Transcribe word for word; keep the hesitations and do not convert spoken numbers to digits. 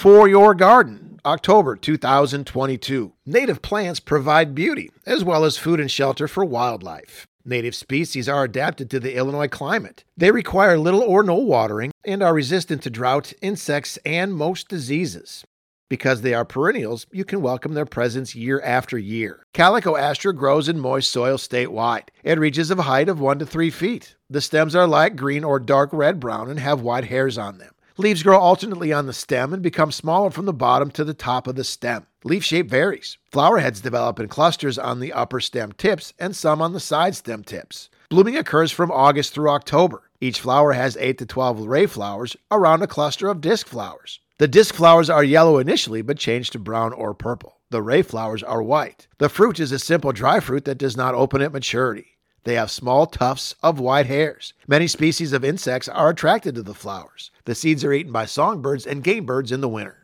For your garden, October two thousand twenty-two. Native plants provide beauty, as well as food and shelter for wildlife. Native species are adapted to the Illinois climate. They require little or no watering and are resistant to drought, insects, and most diseases. Because they are perennials, you can welcome their presence year after year. Calico aster grows in moist soil statewide. It reaches a height of one to three feet. The stems are light green or dark red-brown and have white hairs on them. Leaves grow alternately on the stem and become smaller from the bottom to the top of the stem. Leaf shape varies. Flower heads develop in clusters on the upper stem tips and some on the side stem tips. Blooming occurs from August through October. Each flower has eight to twelve ray flowers around a cluster of disc flowers. The disc flowers are yellow initially but change to brown or purple. The ray flowers are white. The fruit is a simple dry fruit that does not open at maturity. They have small tufts of white hairs. Many species of insects are attracted to the flowers. The seeds are eaten by songbirds and game birds in the winter.